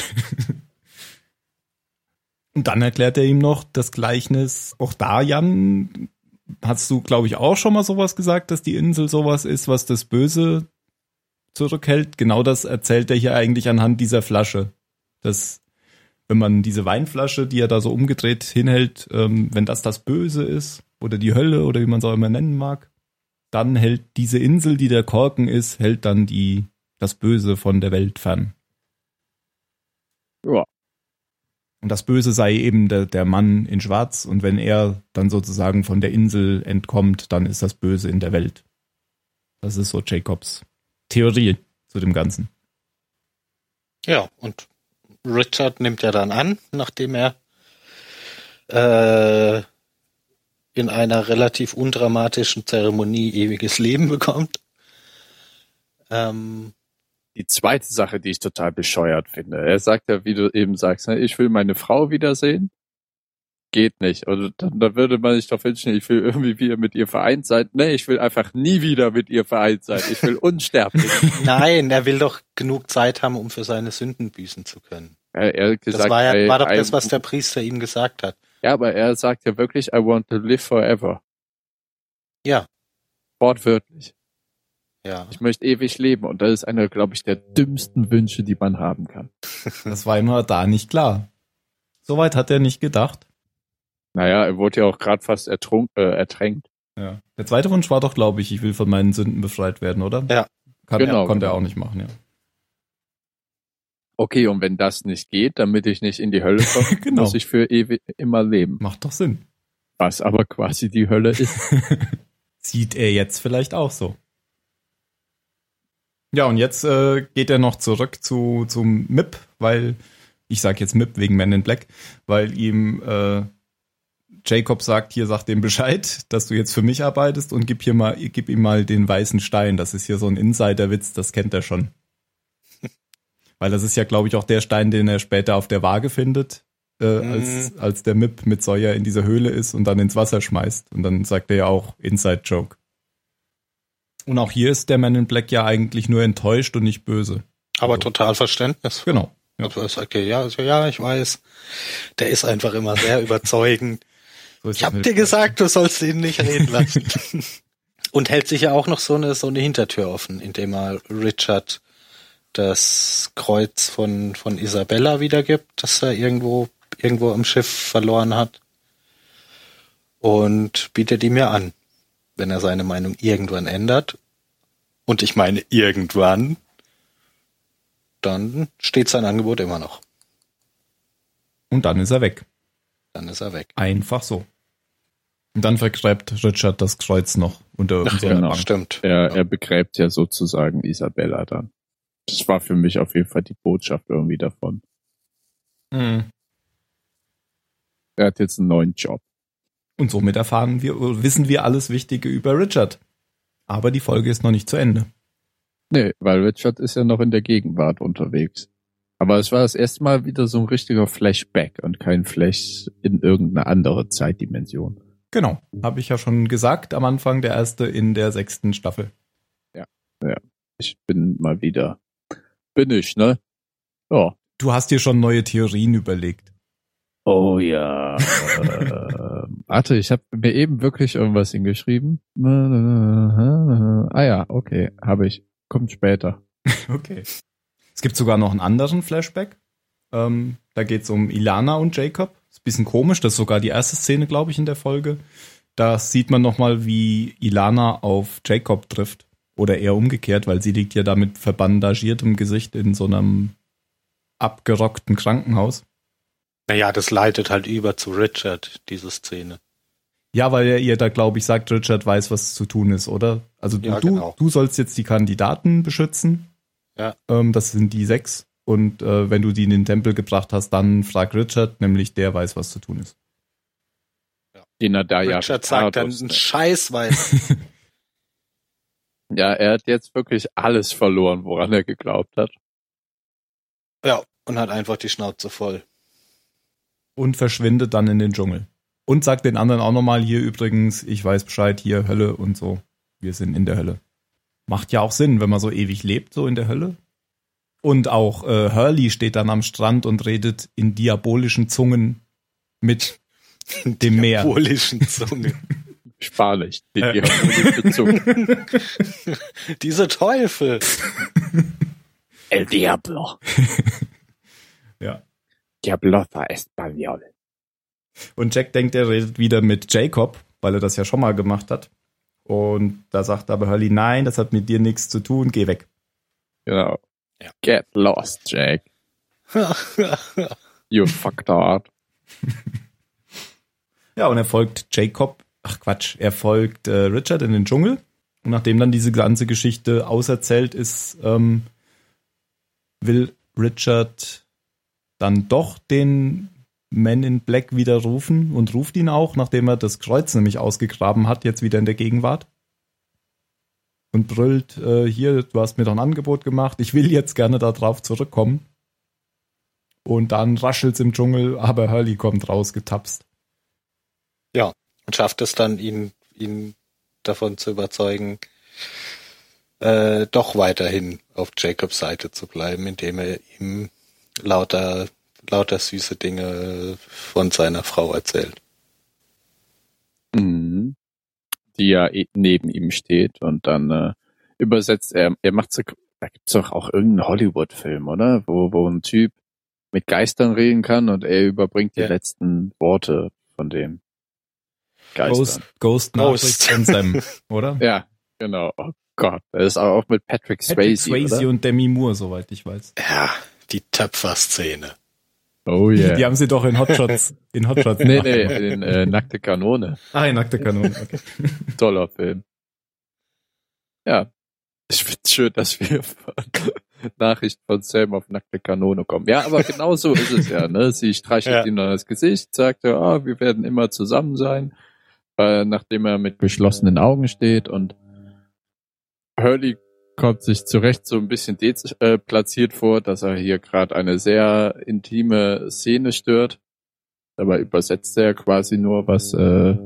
Und dann erklärt er ihm noch das Gleichnis. Auch da, Jan, hast du, glaube ich, auch schon mal sowas gesagt, dass die Insel sowas ist, was das Böse zurückhält. Genau das erzählt er hier eigentlich anhand dieser Flasche. Dass, wenn man diese Weinflasche, die er da so umgedreht hinhält, ähm, wenn das das Böse ist oder die Hölle oder wie man es auch immer nennen mag, dann hält diese Insel, die der Korken ist, hält dann die das Böse von der Welt fern. Ja. Und das Böse sei eben der, der Mann in Schwarz, und wenn er dann sozusagen von der Insel entkommt, dann ist das Böse in der Welt. Das ist so Jacobs Theorie zu dem Ganzen. Ja, und Richard nimmt ja dann an, nachdem er äh, in einer relativ undramatischen Zeremonie ewiges Leben bekommt. Ähm, Die zweite Sache, die ich total bescheuert finde. Er sagt ja, wie du eben sagst, ne, ich will meine Frau wiedersehen. Geht nicht. Und dann, dann würde man sich doch wünschen, ich will irgendwie wieder mit ihr vereint sein. Nee, ich will einfach nie wieder mit ihr vereint sein. Ich will unsterblich. Nein, er will doch genug Zeit haben, um für seine Sünden büßen zu können. Er, er hat gesagt, Das war, ja, I- war doch I- das, was der Priester ihm gesagt hat. Ja, aber er sagt ja wirklich, I want to live forever. Ja. Wortwörtlich. Ja. Ich möchte ewig leben. Und das ist einer, glaube ich, der dümmsten Wünsche, die man haben kann. Das war immer da nicht klar. Soweit hat er nicht gedacht. Naja, er wurde ja auch gerade fast ertrunk, äh, ertränkt. Ja. Der zweite Wunsch war doch, glaube ich, ich will von meinen Sünden befreit werden, oder? Ja. Kann, Genau, konnte er genau. auch nicht machen, ja. Okay, und wenn das nicht geht, damit ich nicht in die Hölle komme, Genau. muss ich für ewig immer leben. Macht doch Sinn. Was aber quasi die Hölle ist. Sieht er jetzt vielleicht auch so. Ja, und jetzt äh, geht er noch zurück zu zum M I P, weil, ich sag jetzt M I P wegen Men in Black, weil ihm äh, Jacob sagt, hier sag dem Bescheid, dass du jetzt für mich arbeitest und gib hier mal, gib ihm mal den weißen Stein. Das ist hier so ein Insider-Witz, das kennt er schon. Weil das ist ja, glaube ich, auch der Stein, den er später auf der Waage findet, äh, mhm. als, als der M I P mit Sawyer in dieser Höhle ist und dann ins Wasser schmeißt. Und dann sagt er ja auch Inside-Joke. Und auch hier ist der Man in Black ja eigentlich nur enttäuscht und nicht böse. Aber also, total Verständnis. Genau. Ja. Also er sagt, ja, also, ja, ich weiß. Der ist einfach immer sehr überzeugend. So ich hab dir gesagt, du sollst ihn nicht reden lassen. Und hält sich ja auch noch so eine so eine Hintertür offen, indem er Richard das Kreuz von von Isabella wiedergibt, das er irgendwo irgendwo am Schiff verloren hat. Und bietet ihm ja an, wenn er seine Meinung irgendwann ändert. Und ich meine irgendwann, dann steht sein Angebot immer noch. Und dann ist er weg. Dann ist er weg. Einfach so. Und dann vergräbt Richard das Kreuz noch unter Ach, unserer genau. Bank. Stimmt. Er, er begräbt ja sozusagen Isabella dann. Das war für mich auf jeden Fall die Botschaft irgendwie davon. Mhm. Er hat jetzt einen neuen Job. Und somit erfahren wir, wissen wir alles Wichtige über Richard. Aber die Folge ist noch nicht zu Ende. Nee, weil Richard ist ja noch in der Gegenwart unterwegs. Aber es war das erste Mal wieder so ein richtiger Flashback und kein Flash in irgendeine andere Zeitdimension. Genau, habe ich ja schon gesagt am Anfang, der erste in der sechsten Staffel. Ja, ja. Ich bin mal wieder, bin ich, ne? Ja. Du hast dir schon neue Theorien überlegt. Oh ja. äh, warte, ich habe mir eben wirklich irgendwas hingeschrieben. Ah ja, okay, habe ich. Kommt später. Okay. Es gibt sogar noch einen anderen Flashback. Ähm, da geht es um Ilana und Jacob. Ist ein bisschen komisch, das ist sogar die erste Szene, glaube ich, in der Folge. Da sieht man nochmal, wie Ilana auf Jacob trifft. Oder eher umgekehrt, weil sie liegt ja da mit verbandagiertem Gesicht in so einem abgerockten Krankenhaus. Naja, das leitet halt über zu Richard, diese Szene. Ja, weil er ihr da, glaube ich, sagt, Richard weiß, was zu tun ist, oder? Also ja, du, genau. du sollst jetzt die Kandidaten beschützen. Ja. Ähm, das sind die sechs. Und äh, wenn du die in den Tempel gebracht hast, dann frag Richard, nämlich der weiß, was zu tun ist. Ja. Den er da ja Richard sagt dann einen Scheiß weiß. Ja, er hat jetzt wirklich alles verloren, woran er geglaubt hat. Ja, und hat einfach die Schnauze voll. Und verschwindet dann in den Dschungel. Und sagt den anderen auch nochmal, hier übrigens, ich weiß Bescheid, hier Hölle und so. Wir sind in der Hölle. Macht ja auch Sinn, wenn man so ewig lebt, so in der Hölle. Und auch äh, Hurley steht dann am Strand und redet in diabolischen Zungen mit dem Meer. Diabolischen Zungen. Spanisch. Die Äh. diabolische Zunge. Diese Teufel. El Diablo. Ja. Diablota Español. Und Jack denkt, er redet wieder mit Jacob, weil er das ja schon mal gemacht hat. Und da sagt aber Hurley, nein, das hat mit dir nichts zu tun, geh weg. Genau. Ja. Get lost, Jack. You fucked up. Ja, und er folgt Jacob, ach Quatsch, er folgt äh, Richard in den Dschungel. Und nachdem dann diese ganze Geschichte auserzählt ist, ähm, will Richard dann doch den Man in Black wieder rufen und ruft ihn auch, nachdem er das Kreuz nämlich ausgegraben hat, jetzt wieder in der Gegenwart. Und brüllt, äh, hier, du hast mir doch ein Angebot gemacht, ich will jetzt gerne darauf zurückkommen. Und dann raschelt's im Dschungel, aber Hurley kommt rausgetapst. Ja, und schafft es dann, ihn, ihn davon zu überzeugen, äh, doch weiterhin auf Jacobs Seite zu bleiben, indem er ihm lauter lauter süße Dinge von seiner Frau erzählt. Mhm. Die ja neben ihm steht und dann äh, übersetzt er, er macht so, da gibt's doch auch irgendeinen Hollywood-Film, oder? Wo, wo ein Typ mit Geistern reden kann und er überbringt die Ja. letzten Worte von den Geistern. Ghost, Ghost, Ghost. Nachricht von Sam, oder? Ja, genau. Oh Gott. Das ist auch mit Patrick Swayze, Patrick Swayze oder? und Demi Moore, soweit ich weiß. Ja, Die Töpfer-Szene. Oh yeah. Die haben sie doch in Hotshots, in Hotshots. Nee, nee, in äh, Nackte Kanone. Ah, in Nackte Kanone, okay. Toller Film. Ja. Ich find's schön, dass wir von Nachrichten von Sam auf Nackte Kanone kommen. Ja, aber genau so ist es ja, ne? Sie streichelt Ja. ihm dann das Gesicht, sagt ja, ah, wir werden immer zusammen sein, äh, nachdem er mit geschlossenen Augen steht, und Hurley kommt sich zu Recht so ein bisschen deplatziert vor, dass er hier gerade eine sehr intime Szene stört. Dabei übersetzt er quasi nur, was äh,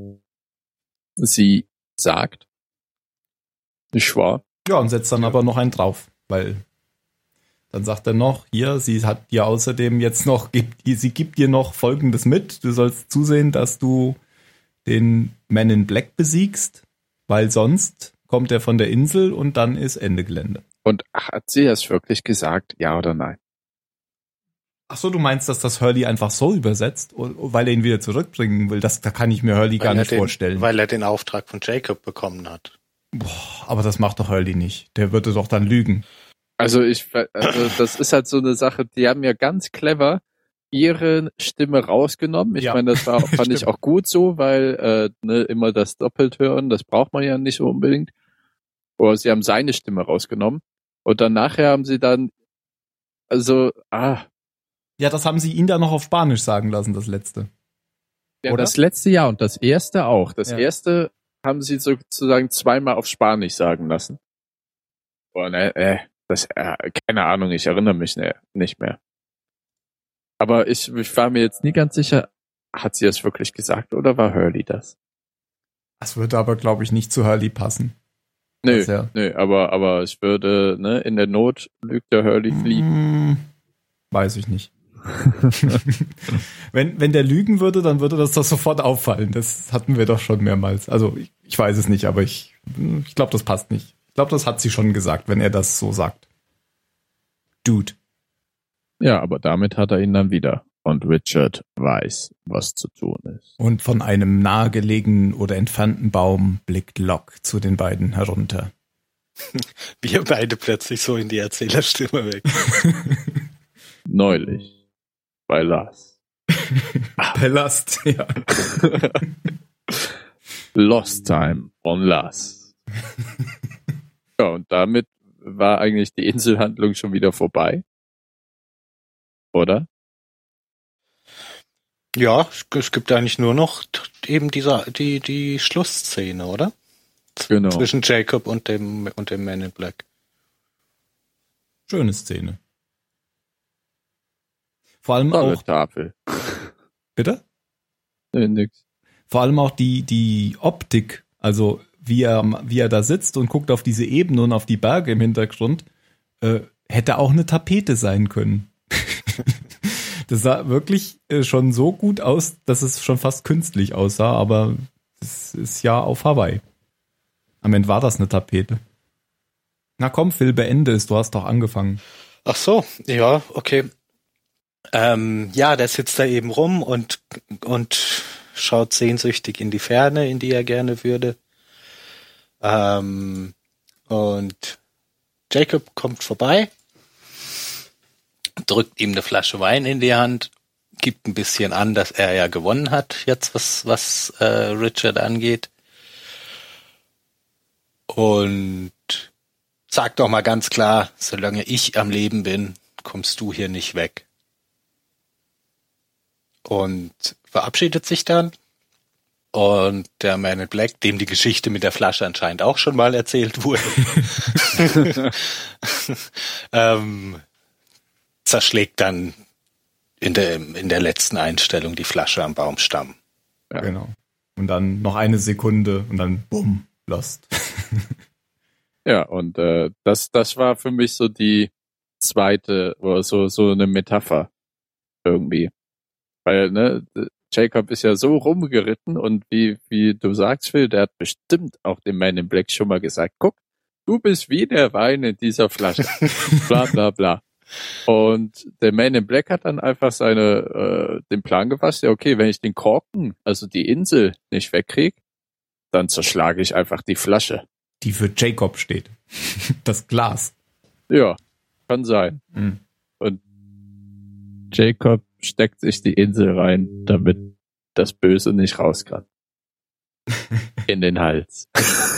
sie sagt. Nicht wahr? Ja, und setzt dann aber noch einen drauf, weil dann sagt er noch, hier, sie hat dir außerdem jetzt noch, gibt, sie gibt dir noch Folgendes mit, du sollst zusehen, dass du den Man in Black besiegst, weil sonst kommt er von der Insel und dann ist Ende Gelände. Und ach, hat sie das wirklich gesagt, ja oder nein? Ach so, du meinst, dass das Hurley einfach so übersetzt, weil er ihn wieder zurückbringen will? Das, da kann ich mir Hurley gar Weil er nicht den, vorstellen. Weil er den Auftrag von Jacob bekommen hat. Boah, aber das macht doch Hurley nicht. Der würde doch dann lügen. Also ich, also das ist halt so eine Sache, die haben ja ganz clever ihre Stimme rausgenommen. Ich Ja. meine, das war, fand ich auch gut so, weil äh, ne, immer das doppelt hören, das braucht man ja nicht so unbedingt. Oder sie haben seine Stimme rausgenommen. Und dann nachher haben sie dann, also, ah. Ja, das haben sie ihn dann noch auf Spanisch sagen lassen, das letzte. Ja, Oder? das letzte Jahr und das erste auch. Das Ja. erste haben sie sozusagen zweimal auf Spanisch sagen lassen. Oh, ne, äh, das, äh, keine Ahnung, ich erinnere mich ne, nicht mehr. Aber ich, ich war mir jetzt nie ganz sicher, hat sie das wirklich gesagt oder war Hurley das? Das würde aber, glaube ich, nicht zu Hurley passen. Nö, Das ja- nö, aber, aber ich würde, ne, in der Not lügt der Hurley fliegen. Hm, weiß ich nicht. wenn, wenn der lügen würde, dann würde das doch sofort auffallen. Das hatten wir doch schon mehrmals. Also ich, ich weiß es nicht, aber ich, ich glaube, das passt nicht. Ich glaube, das hat sie schon gesagt, wenn er das so sagt. Dude. Ja, aber damit hat er ihn dann wieder. Und Richard weiß, was zu tun ist. Und von einem nahegelegenen oder entfernten Baum blickt Locke zu den beiden herunter. Wir beide plötzlich so in die Erzählerstimme weg. Neulich. Bei Lars. Palast, ja. Lost Time on Lars. Ja, und damit war eigentlich die Inselhandlung schon wieder vorbei. Oder? Ja, es gibt eigentlich nur noch eben dieser, die, die Schlussszene, oder? Genau. Zwischen Jacob und dem, und dem Man in Black. Schöne Szene. Vor allem Tolle auch, Tafel. bitte? Nee, nix. Vor allem auch die, die Optik, also wie er, wie er da sitzt und guckt auf diese Ebene und auf die Berge im Hintergrund, äh, hätte auch eine Tapete sein können. Das sah wirklich äh, schon so gut aus, dass es schon fast künstlich aussah, aber es ist ja auf Hawaii. Am Ende war das eine Tapete. Na komm, Phil, beende es, du hast doch angefangen. Ach so, ja, okay. Ähm, ja, der sitzt da eben rum und, und schaut sehnsüchtig in die Ferne, in die er gerne würde. Ähm, und Jacob kommt vorbei, drückt ihm eine Flasche Wein in die Hand, gibt ein bisschen an, dass er ja gewonnen hat, jetzt was, was äh, Richard angeht. Und sagt doch mal ganz klar, solange ich am Leben bin, kommst du hier nicht weg. Und verabschiedet sich dann. Und der Man in Black, dem die Geschichte mit der Flasche anscheinend auch schon mal erzählt wurde, ähm, zerschlägt dann in der, in der letzten Einstellung die Flasche am Baumstamm. Ja. Genau. Und dann noch eine Sekunde und dann bumm, lost. Ja, und äh, das, das war für mich so die zweite, oder so, so eine Metapher irgendwie. Weil, ne, Jacob ist ja so rumgeritten und wie, wie du sagst, Phil, der hat bestimmt auch dem Man in Black schon mal gesagt, guck, du bist wie der Wein in dieser Flasche. Bla, bla, bla. Und der Man in Black hat dann einfach seine, äh, den Plan gefasst, ja, okay, wenn ich den Korken, also die Insel, nicht wegkrieg, dann zerschlage ich einfach die Flasche. Die für Jacob steht. Das Glas. Ja, kann sein. Mhm. Und Jacob steckt sich die Insel rein, damit das Böse nicht raus kann. In den Hals.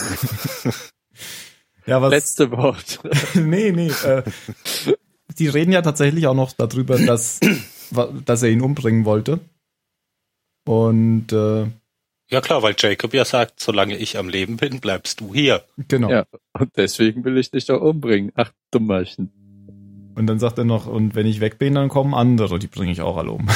Ja, was? Letzte Wort. nee, nee. Äh, die reden ja tatsächlich auch noch darüber, dass, dass er ihn umbringen wollte. Und äh, ja klar, weil Jacob ja sagt, solange ich am Leben bin, bleibst du hier. Genau. Ja, und deswegen will ich dich doch umbringen. Ach, Dummerchen. Und dann sagt er noch, und wenn ich weg bin, dann kommen andere, die bringe ich auch alle um.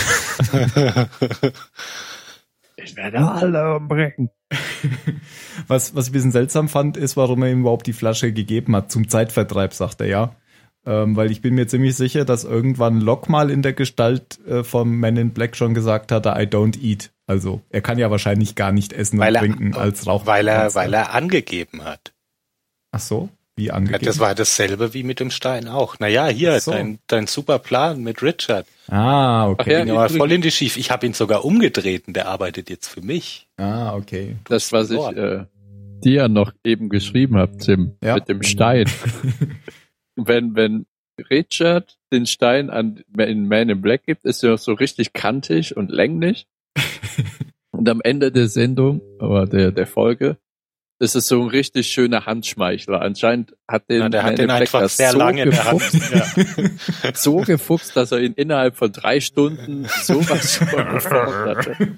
Ich werde alle umbringen. Was, was ich ein bisschen seltsam fand, ist, warum er ihm überhaupt die Flasche gegeben hat. Zum Zeitvertreib, sagt er ja. Ähm, weil ich bin mir ziemlich sicher, dass irgendwann Locke mal in der Gestalt äh, vom Man in Black schon gesagt hatte, I don't eat. Also er kann ja wahrscheinlich gar nicht essen weil und er, trinken als Rauch. Weil er, weil er angegeben hat. Ach so, wie Ja, angegeben? das war dasselbe wie mit dem Stein auch. Naja, hier, Ach so. dein, dein super Plan mit Richard. Ah, okay. Ach ja, Ging aber übrigens- voll in die Schief. Ich habe ihn sogar umgedreht und der arbeitet jetzt für mich. Ah, okay. Das, was ich äh, dir noch eben geschrieben habe, Tim, Ja. mit dem Stein. wenn, wenn Richard den Stein an in Man in Black gibt, ist er so richtig kantig und länglich. Und am Ende der Sendung, oder der, der Folge, ist es so ein richtig schöner Handschmeichler. Anscheinend hat den Ja, der Man hat in den Black einfach das sehr so lange in der Hand. gefuchst, Ja. so gefuchst, dass er ihn innerhalb von drei Stunden sowas von geformt hatte.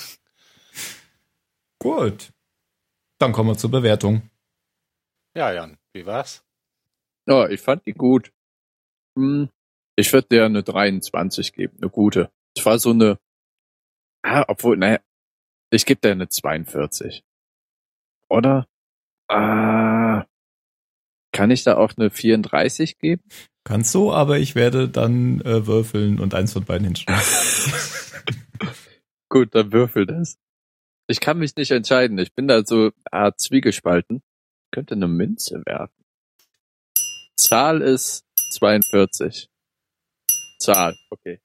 Gut. Dann kommen wir zur Bewertung. ja, Jan, wie war's? Ja, ich fand die gut. Hm, Ich würde der eine dreiundzwanzig geben, eine gute. Es war so eine, ah, obwohl, naja, ich gebe der eine zweiundvierzig. Oder? Ah, kann ich da auch eine vierunddreißig geben? Kannst du, aber ich werde dann äh, würfeln und eins von beiden hinschreiben. Gut, dann würfel das. Ich kann mich nicht entscheiden. Ich bin da so ah, zwiegespalten. Ich könnte eine Münze werfen. Zahl ist zweiundvierzig. Zahl, okay.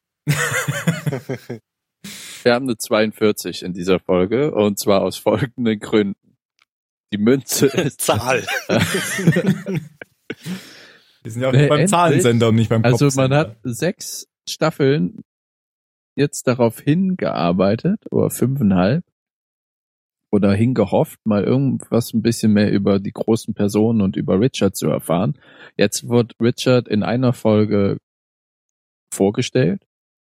Wir haben eine zweiundvierzig in dieser Folge und zwar aus folgenden Gründen. Die Münze ist Zahl. Wir sind ja auch Nee, nicht beim endlich. Zahlensender und nicht beim Also Kopfsender. man hat sechs Staffeln jetzt darauf hingearbeitet, oder fünfeinhalb, oder hingehofft, mal irgendwas ein bisschen mehr über die großen Personen und über Richard zu erfahren. Jetzt wird Richard in einer Folge vorgestellt.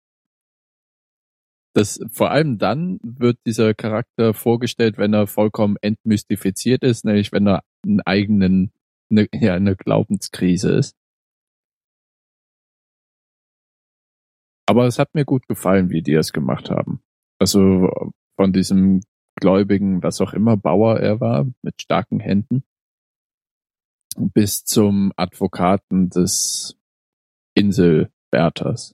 Das, vor allem dann wird dieser Charakter vorgestellt, wenn er vollkommen entmystifiziert ist, nämlich wenn er einen eigenen, eine, ja, eine Glaubenskrise ist. Aber es hat mir gut gefallen, wie die es gemacht haben. Also von diesem gläubigen, was auch immer, Bauer er war, mit starken Händen, bis zum Advokaten des Inselwärters.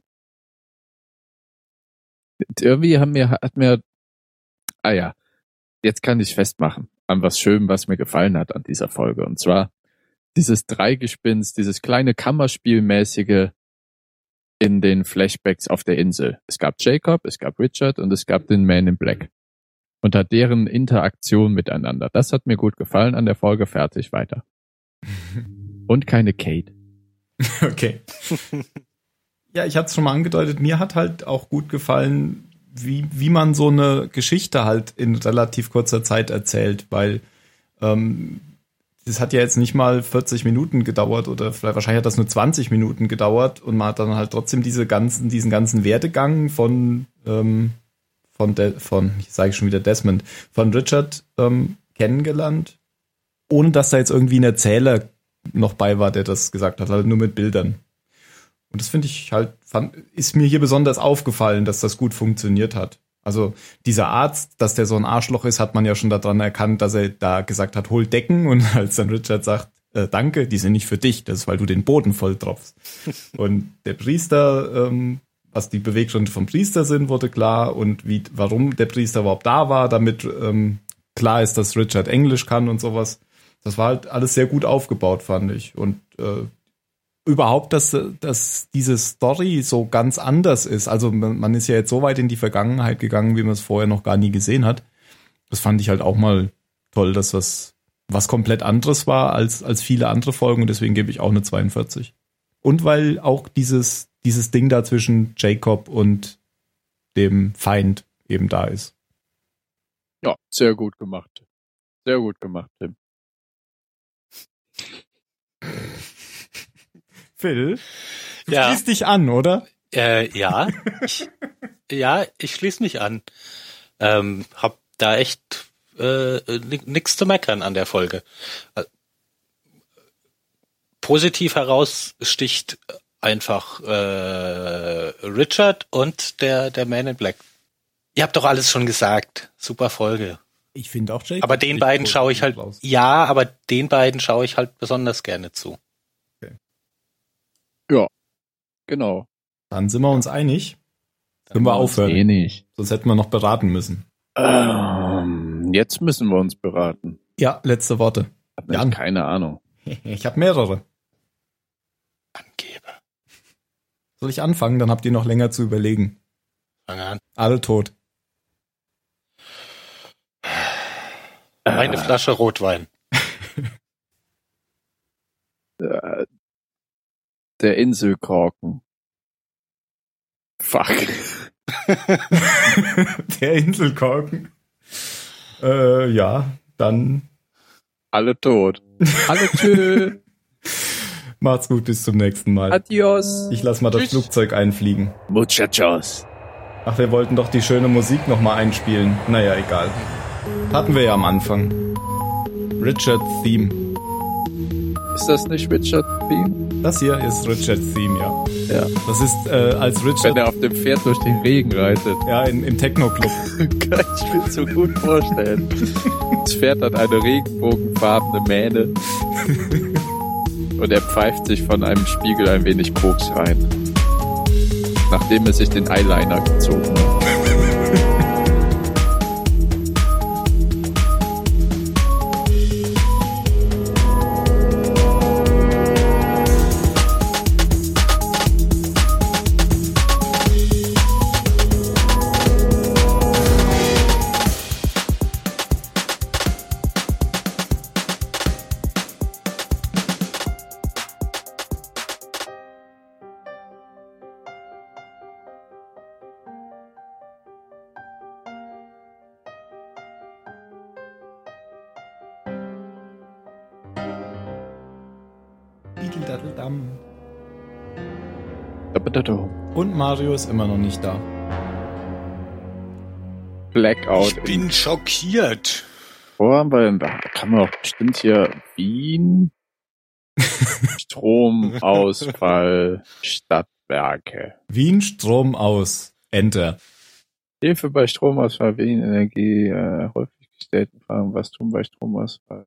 Irgendwie haben mir, hat mir, ah ja, jetzt kann ich festmachen an was Schönem, was mir gefallen hat an dieser Folge. Und zwar dieses Dreigespinst, dieses kleine Kammerspielmäßige in den Flashbacks auf der Insel. Es gab Jacob, es gab Richard und es gab den Man in Black. Und hat deren Interaktion miteinander. Das hat mir gut gefallen an der Folge. Fertig, weiter. Und keine Kate. Okay. Ja, ich hatte es schon mal angedeutet, mir hat halt auch gut gefallen, wie, wie man so eine Geschichte halt in relativ kurzer Zeit erzählt, weil ähm, das hat ja jetzt nicht mal vierzig Minuten gedauert oder vielleicht wahrscheinlich hat das nur zwanzig Minuten gedauert und man hat dann halt trotzdem diese ganzen, diesen ganzen Werdegang von ähm, von, De- von ich sage schon wieder Desmond, von Richard ähm, kennengelernt, ohne dass da jetzt irgendwie ein Erzähler noch bei war, der das gesagt hat, halt nur mit Bildern. Und das finde ich halt, fand, ist mir hier besonders aufgefallen, dass das gut funktioniert hat. Also dieser Arzt, dass der so ein Arschloch ist, hat man ja schon daran erkannt, dass er da gesagt hat, hol Decken. Und als dann Richard sagt, äh, danke, die sind nicht für dich, das ist, weil du den Boden voll tropfst. Und der Priester, ähm, was die Beweggründe vom Priester sind, wurde klar. Und wie, warum der Priester überhaupt da war, damit ähm, klar ist, dass Richard Englisch kann und sowas. Das war halt alles sehr gut aufgebaut, fand ich. Und äh, überhaupt, dass, dass diese Story so ganz anders ist. Also man, man ist ja jetzt so weit in die Vergangenheit gegangen, wie man es vorher noch gar nie gesehen hat. Das fand ich halt auch mal toll, dass was, was komplett anderes war als, als viele andere Folgen und deswegen gebe ich auch eine zweiundvierzig. Und weil auch dieses, dieses Ding da zwischen Jacob und dem Feind eben da ist. Ja, sehr gut gemacht. Sehr gut gemacht, Tim. Phil, du Ja. schließt dich an, oder? Äh, ja, ich, ja, ich schließe mich an. Ähm, hab da echt äh, nichts zu meckern an der Folge. Äh, positiv heraussticht einfach äh, Richard und der der Man in Black. Ihr habt doch alles schon gesagt. Super Folge. Ich finde auch Jacob. Aber den beiden schaue ich halt, raus. ja, aber den beiden schaue ich halt besonders gerne zu. Genau. Dann sind wir uns einig. Können wir aufhören. Eh nicht. Sonst hätten wir noch beraten müssen. Ähm, jetzt müssen wir uns beraten. Ja, letzte Worte. Hab Jan. keine Ahnung. Ich habe mehrere. Angeber. Soll ich anfangen? Dann habt ihr noch länger zu überlegen. Fang an. Alle tot. Eine Flasche Rotwein. Äh, Der Inselkorken. Fuck. Der Inselkorken. Äh, ja, dann Alle tot. Alle tschö. macht's gut, bis zum nächsten Mal. Adios. Ich lass mal das Tschüss. Flugzeug einfliegen. Muchachos. Ach, wir wollten doch die schöne Musik nochmal einspielen. Naja, egal. Hatten wir ja am Anfang. Richard Theme. Ist das nicht Richard Theme? Das hier ist Richards Theme, ja. Ja. Das ist äh, als Wenn Richard er auf dem Pferd durch den Regen reitet. ja, in, im Techno-Club. Kann ich mir so gut vorstellen. Das Pferd hat eine regenbogenfarbene Mähne. Und er pfeift sich von einem Spiegel ein wenig Koks rein. Nachdem er sich den Eyeliner gezogen hat. Diddle-daddle-dam. Blackout. Und Mario ist immer noch nicht da. Ich bin schockiert. Wo haben wir denn da? Kann man doch bestimmt hier Wien. Stromausfall, Stadtwerke. Wien, Strom aus. Enter. Hilfe bei Stromausfall, Wien, Energie, äh, häufig gestellten Fragen, was tun bei Stromausfall?